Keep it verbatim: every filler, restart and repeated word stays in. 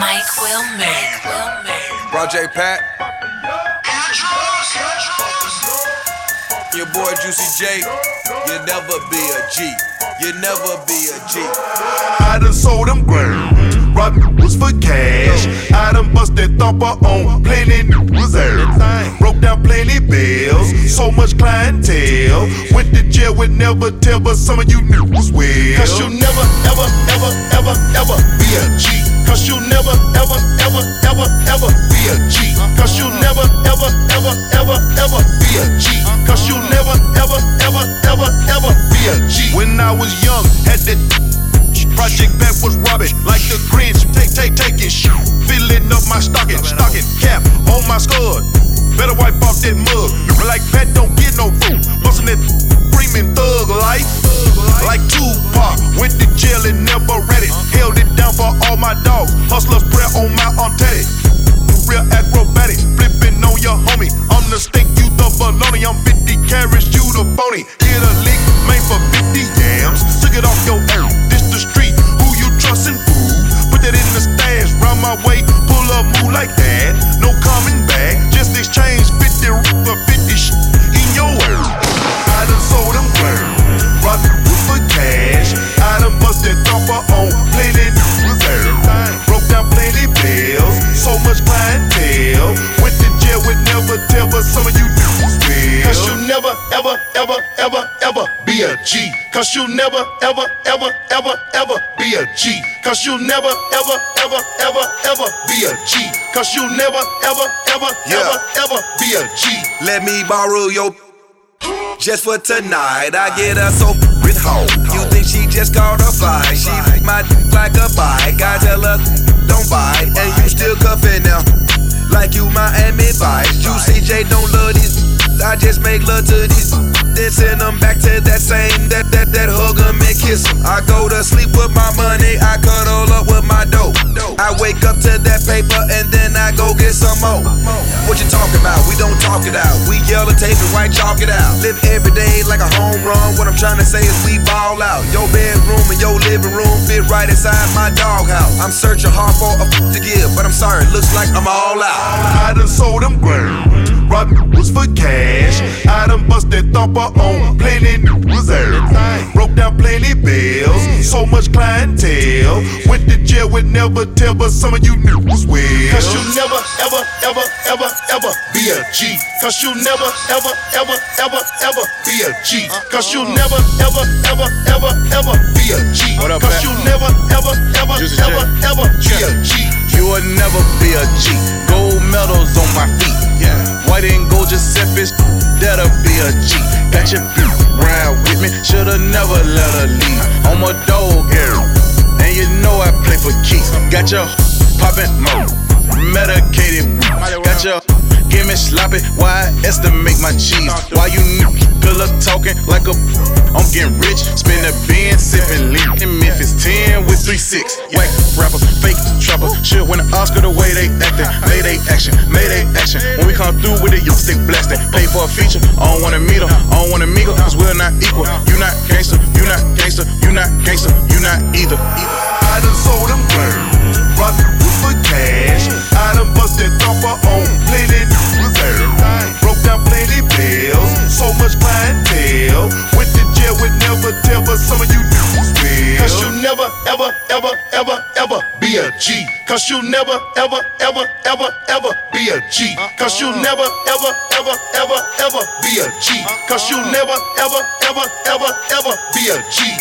Mike Wilmer. Project Pat. Your boy Juicy J. You'll never be a G. You'll never be a G. I done sold them grams, robbed was for cash. I done busted thumper on plenty reserve. Broke down plenty bills, so much clientele. Went to jail with never tell, but some of you niggas will. Cause you never, ever, ever, ever, ever be a G. Cause you never, ever, ever, ever, ever be a G. Cause you never, ever, ever, ever, ever be a G. Cause you never, ever, ever, ever, ever be a G. When I was young, had that Project Pat was robbing like the Grinch. Take, take, taking shit. Filling up my stocking, stocking cap on my skull. Better wipe off that mug. Like Pat don't get no food. Bustin' that screaming thug life. Like Tupac, went to jail and never read it. Held it down for all my dogs. Hustler's prayer on my Aunt Teddy. Real acrobatic, flipping on your homie. I'm the steak, you the bologna. I'm fifty carats, you the phony. Hit a lick, made for fifty yams. Took it off your arm. This the street, who you trustin', fool? Put that in the stash, round my way, pull up, move like that. No coming back, just exchange fifty for fifty sh in your world. I done sold them grams, robbed for cash. I done busted thumper on plenty reserve. Broke down plenty bills, so much clientele. Went to jail with never tell, but some of you niggas will. Cause you never, ever, ever, ever, ever be a G. Cause you never, ever, ever, ever, ever be a G. Cause you never, ever, ever, ever, ever be a G. Cause you never, ever, ever, Yeah. ever, ever be a G. Let me borrow your just for tonight. I get her so with home. You think she just called a fight? She my like a bike. I tell her don't bite, and you still cuffin' now like you Miami Vice. Juicy J don't love these. I just make love to these. Then send them back to that same, that, that, that hug 'em and kiss 'em. I go to sleep with my money, I cuddle up with my dough. I wake up to that paper and then I go get some more. What you talking about? We don't talk it out. We yell and tape it right, chalk it out. Live every day like a home run. What I'm trying to say is we ball out. Your bedroom and your living room fit right inside my doghouse. I'm searching hard for a f to give, but I'm sorry, looks like I'm all out. I done sold them grams, robbed was for cash. I done busted thumper on plenty reserve. Broke down plenty bills, so much clientele. Went to jail with never tell, but some of you niggas will. Cause you never, ever, ever, ever, ever be a G. Cause you never, ever, ever, ever, ever be a G. Cause you never, ever, ever, ever, ever be a G. What up, Cause Pat? you never, ever, ever, Juicy J. ever, ever be a G. You will never be a G. Gold medals on my feet. Yeah. White and gold Giuseppe's, that'll be a G. Got your feet round with me, shoulda never let her leave. I'm a dog, girl, and you know I play for keeps. Got your poppin' mo, medicated. Got your give me sloppy, why I estimate my cheese. Why you pillar talking like a I'm getting rich, spin a bin, sippin' lean. In Memphis, ten with three six. Whack rapper, fake trapper. Shit win an Oscar the way they actin'. Mayday action, mayday action. When we come through with it, you stick blasting. Pay for a feature, I don't wanna meet her, I don't wanna meet her, cause we're not equal. You not gangster, you not gangster, you not gangster, you not either. either. I done sold them grams, robbed for cash. I done busted thumper on plenty reserve. Broke down plenty bills, so much clientele. Went to jail with never tell, but some of you niggas will. Cause you never, ever, ever, ever, ever be a G. Cause you never, ever, ever, ever, ever be a G. Cause you never, ever, ever, ever, ever be a G. Cause you never, ever, ever, ever, ever be a G.